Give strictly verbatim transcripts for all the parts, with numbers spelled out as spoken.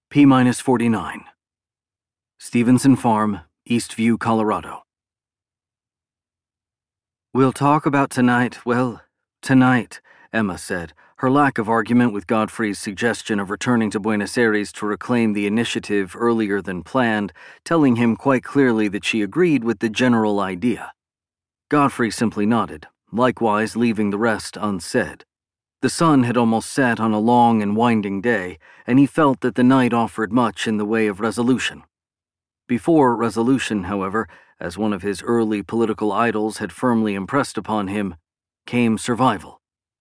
P minus forty-nine. Stevenson Farm, Eastview, Colorado. We'll talk about tonight, well, tonight, Emma said, her lack of argument with Godfrey's suggestion of returning to Buenos Aires to reclaim the initiative earlier than planned, telling him quite clearly that she agreed with the general idea. Godfrey simply nodded, likewise leaving the rest unsaid. The sun had almost set on a long and winding day, and he felt that the night offered much in the way of resolution. Before resolution, however, as one of his early political idols had firmly impressed upon him, came survival.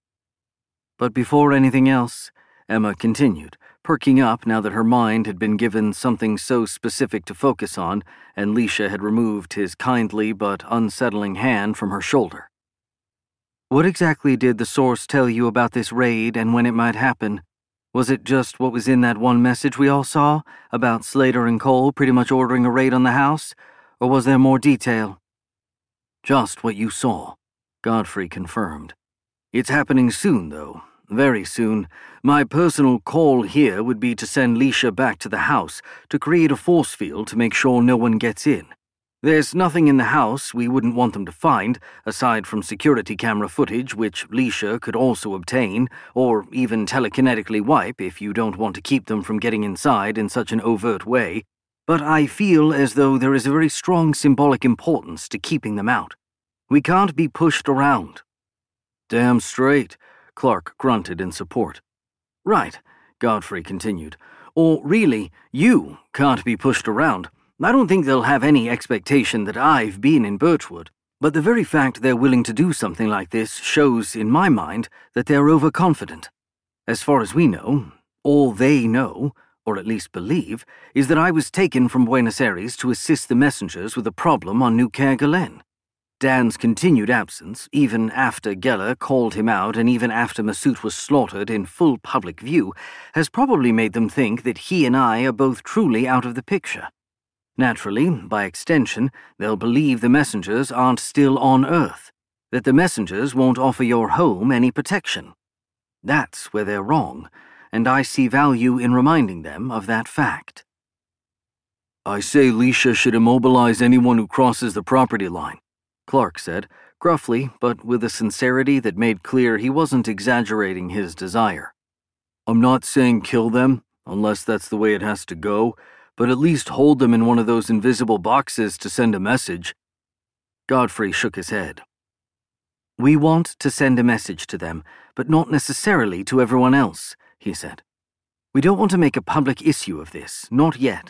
But before anything else, Emma continued, perking up now that her mind had been given something so specific to focus on, and Leisha had removed his kindly but unsettling hand from her shoulder. What exactly did the source tell you about this raid and when it might happen? Was it just what was in that one message we all saw, about Slater and Cole pretty much ordering a raid on the house? Or was there more detail? Just what you saw, Godfrey confirmed. It's happening soon, though. Very soon. My personal call here would be to send Leisha back to the house to create a force field to make sure no one gets in. There's nothing in the house we wouldn't want them to find, aside from security camera footage which Leisha could also obtain, or even telekinetically wipe if you don't want to keep them from getting inside in such an overt way, but I feel as though there is a very strong symbolic importance to keeping them out. We can't be pushed around. Damn straight, Clark grunted in support. Right, Godfrey continued. Or really, you can't be pushed around. I don't think they'll have any expectation that I've been in Birchwood, but the very fact they're willing to do something like this shows, in my mind, that they're overconfident. As far as we know, all they know, or at least believe, is that I was taken from Buenos Aires to assist the messengers with a problem on New Kerguelen. Dan's continued absence, even after Geller called him out and even after Massoud was slaughtered in full public view, has probably made them think that he and I are both truly out of the picture. Naturally, by extension, they'll believe the messengers aren't still on Earth, that the messengers won't offer your home any protection. That's where they're wrong, and I see value in reminding them of that fact. I say Leisha should immobilize anyone who crosses the property line, Clark said, gruffly, but with a sincerity that made clear he wasn't exaggerating his desire. I'm not saying kill them, unless that's the way it has to go, but at least hold them in one of those invisible boxes to send a message. Godfrey shook his head. We want to send a message to them, but not necessarily to everyone else, he said. We don't want to make a public issue of this, not yet.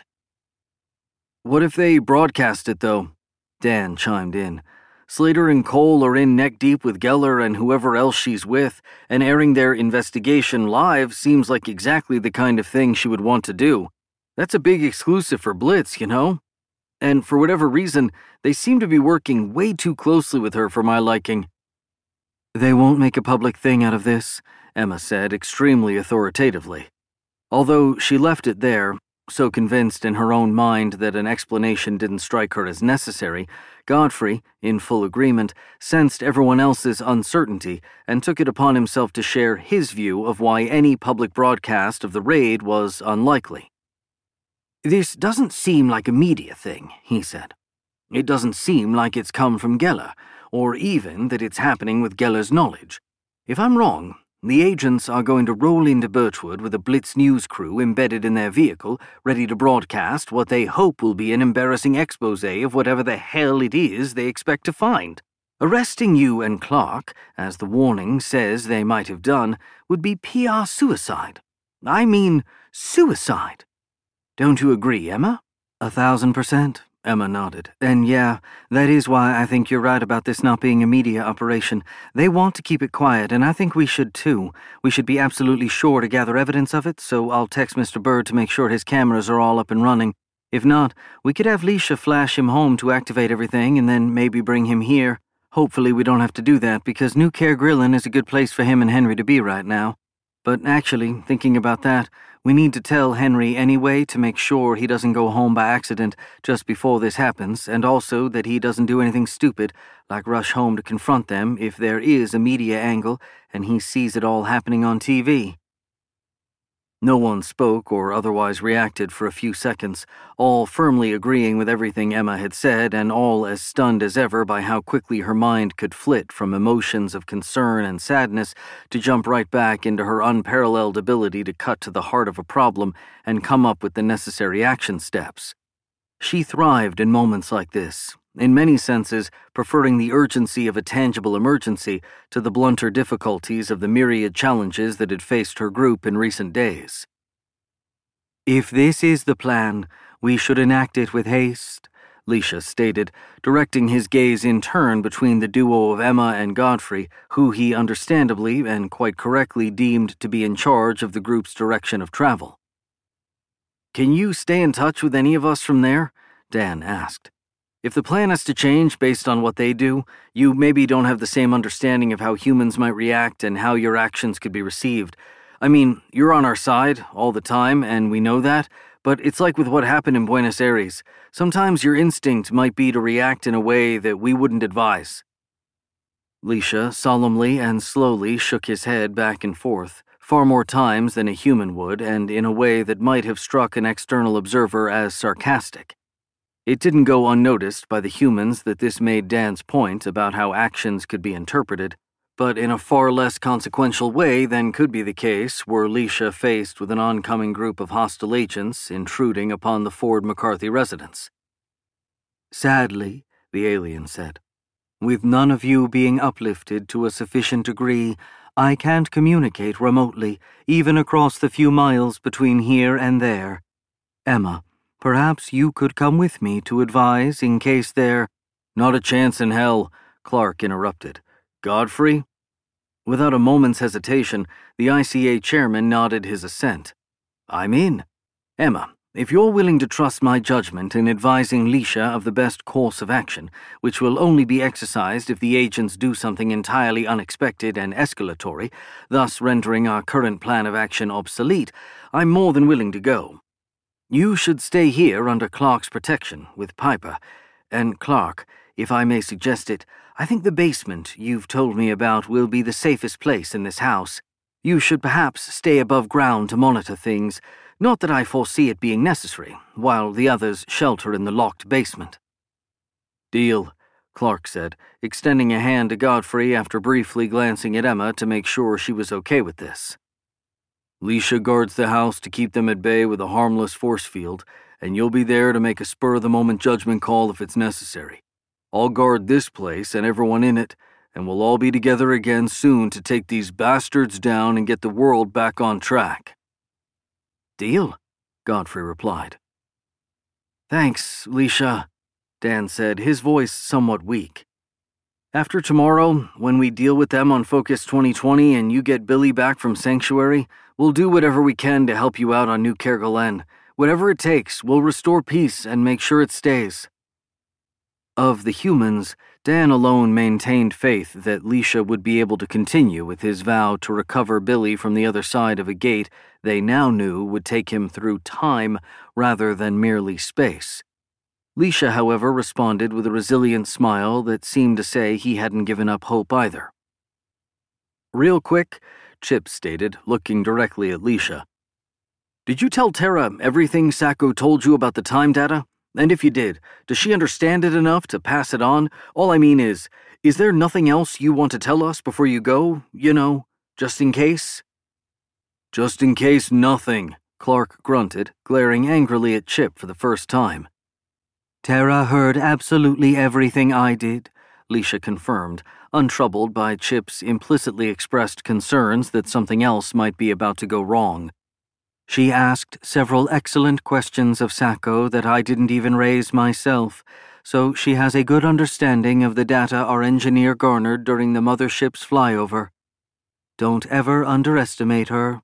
What if they broadcast it, though? Dan chimed in. Slater and Cole are in neck-deep with Geller and whoever else she's with, and airing their investigation live seems like exactly the kind of thing she would want to do. That's a big exclusive for Blitz, you know? And for whatever reason, they seem to be working way too closely with her for my liking. They won't make a public thing out of this, Emma said extremely authoritatively. Although she left it there, so convinced in her own mind that an explanation didn't strike her as necessary, Godfrey, in full agreement, sensed everyone else's uncertainty and took it upon himself to share his view of why any public broadcast of the raid was unlikely. This doesn't seem like a media thing, he said. It doesn't seem like it's come from Geller, or even that it's happening with Geller's knowledge. If I'm wrong, the agents are going to roll into Birchwood with a Blitz news crew embedded in their vehicle, ready to broadcast what they hope will be an embarrassing expose of whatever the hell it is they expect to find. Arresting you and Clark, as the warning says they might have done, would be P R suicide. I mean, suicide. Don't you agree, Emma? A thousand percent, Emma nodded. And yeah, that is why I think you're right about this not being a media operation. They want to keep it quiet, and I think we should too. We should be absolutely sure to gather evidence of it, so I'll text Mister Bird to make sure his cameras are all up and running. If not, we could have Leisha flash him home to activate everything and then maybe bring him here. Hopefully we don't have to do that, because New Kerguelen is a good place for him and Henry to be right now. But actually, thinking about that, we need to tell Henry anyway to make sure he doesn't go home by accident just before this happens, and also that he doesn't do anything stupid, like rush home to confront them if there is a media angle and he sees it all happening on T V. No one spoke or otherwise reacted for a few seconds, all firmly agreeing with everything Emma had said and all as stunned as ever by how quickly her mind could flit from emotions of concern and sadness to jump right back into her unparalleled ability to cut to the heart of a problem and come up with the necessary action steps. She thrived in moments like this, in many senses preferring the urgency of a tangible emergency to the blunter difficulties of the myriad challenges that had faced her group in recent days. "If this is the plan, we should enact it with haste," Leisha stated, directing his gaze in turn between the duo of Emma and Godfrey, who he understandably and quite correctly deemed to be in charge of the group's direction of travel. "Can you stay in touch with any of us from there?" Dan asked. "If the plan is to change based on what they do, you maybe don't have the same understanding of how humans might react and how your actions could be received. I mean, you're on our side all the time, and we know that, but it's like with what happened in Buenos Aires. Sometimes your instinct might be to react in a way that we wouldn't advise." Leisha solemnly and slowly shook his head back and forth, far more times than a human would, and in a way that might have struck an external observer as sarcastic. It didn't go unnoticed by the humans that this made Dan's point about how actions could be interpreted, but in a far less consequential way than could be the case were Leisha faced with an oncoming group of hostile agents intruding upon the Ford McCarthy residence. "Sadly," the alien said, "with none of you being uplifted to a sufficient degree, I can't communicate remotely, even across the few miles between here and there. Emma, perhaps you could come with me to advise in case there—" "Not a chance in hell," Clark interrupted. "Godfrey?" Without a moment's hesitation, the I C A chairman nodded his assent. "I'm in. Emma, if you're willing to trust my judgment in advising Leisha of the best course of action, which will only be exercised if the agents do something entirely unexpected and escalatory, thus rendering our current plan of action obsolete, I'm more than willing to go. You should stay here under Clark's protection with Piper. And Clark, if I may suggest it, I think the basement you've told me about will be the safest place in this house. You should perhaps stay above ground to monitor things, not that I foresee it being necessary, while the others shelter in the locked basement." "Deal," Clark said, extending a hand to Godfrey after briefly glancing at Emma to make sure she was okay with this. "Leisha guards the house to keep them at bay with a harmless force field, and you'll be there to make a spur-of-the-moment judgment call if it's necessary. I'll guard this place and everyone in it, and we'll all be together again soon to take these bastards down and get the world back on track." "Deal," Godfrey replied. "Thanks, Leisha," Dan said, his voice somewhat weak. "After tomorrow, when we deal with them on Focus twenty twenty and you get Billy back from Sanctuary, we'll do whatever we can to help you out on New Kerguelen. Whatever it takes, we'll restore peace and make sure it stays." Of the humans, Dan alone maintained faith that Leisha would be able to continue with his vow to recover Billy from the other side of a gate they now knew would take him through time rather than merely space. Leisha, however, responded with a resilient smile that seemed to say he hadn't given up hope either. "Real quick," Chip stated, looking directly at Leisha. "Did you tell Tara everything Sacco told you about the time data? And if you did, does she understand it enough to pass it on? All I mean is, is there nothing else you want to tell us before you go, you know, just in case?" "Just in case nothing," Clark grunted, glaring angrily at Chip for the first time. "Tara heard absolutely everything I did," Leisha confirmed, untroubled by Chip's implicitly expressed concerns that something else might be about to go wrong. "She asked several excellent questions of Sacco that I didn't even raise myself, so she has a good understanding of the data our engineer garnered during the mothership's flyover. Don't ever underestimate her."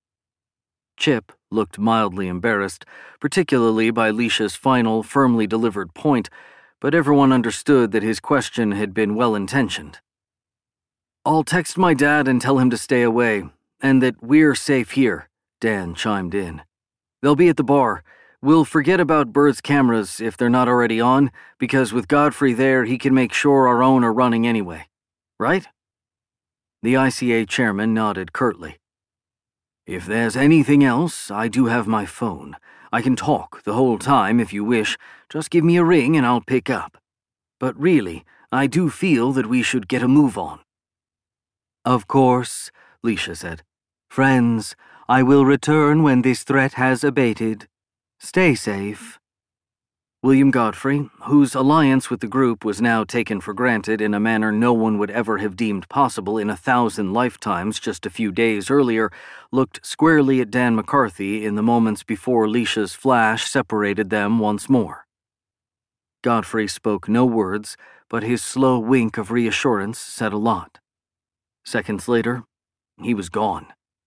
Chip looked mildly embarrassed, particularly by Leisha's final, firmly delivered point, but everyone understood that his question had been well-intentioned. "I'll text my dad and tell him to stay away, and that we're safe here," Dan chimed in. "They'll be at the bar. We'll forget about Bird's cameras if they're not already on, because with Godfrey there, he can make sure our own are running anyway. Right?" The I C A chairman nodded curtly. If there's anything else, I do have my phone. I can talk the whole time if you wish. Just give me a ring and I'll pick up. But really, I do feel that we should get a move on." "Of course," Leisha said. "Friends, I will return when this threat has abated. Stay safe." William Godfrey, whose alliance with the group was now taken for granted in a manner no one would ever have deemed possible in a thousand lifetimes just a few days earlier, looked squarely at Dan McCarthy in the moments before Leisha's flash separated them once more. Godfrey spoke no words, but his slow wink of reassurance said a lot. Seconds later, he was gone.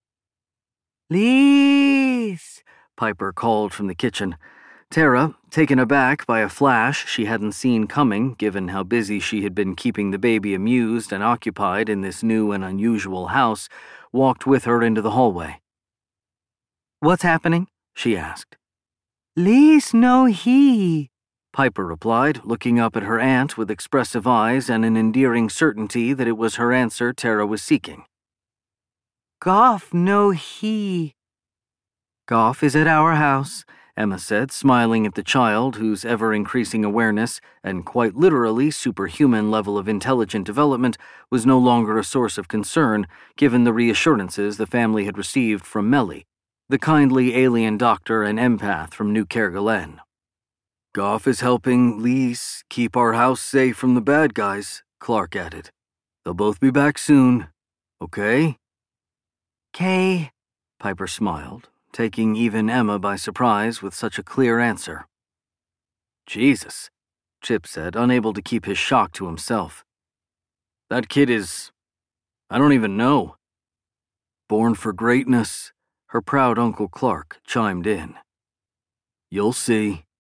"Lise!" Piper called from the kitchen. Tara, taken aback by a flash she hadn't seen coming given how busy she had been keeping the baby amused and occupied in this new and unusual house, walked with her into the hallway. "What's happening?" she asked. "Lise no he," Piper replied, looking up at her aunt with expressive eyes and an endearing certainty that it was her answer Tara was seeking. "Goff no he." "Goff is at our house," Emma said, smiling at the child whose ever-increasing awareness and quite literally superhuman level of intelligent development was no longer a source of concern, given the reassurances the family had received from Melly, the kindly alien doctor and empath from New Kerguelen. "Goff is helping Lise keep our house safe from the bad guys," Clark added. "They'll both be back soon, okay?" "Kay," Piper smiled, taking even Emma by surprise with such a clear answer. "Jesus," Chip said, unable to keep his shock to himself. "That kid is... I don't even know." "Born for greatness," her proud Uncle Clark chimed in. "You'll see."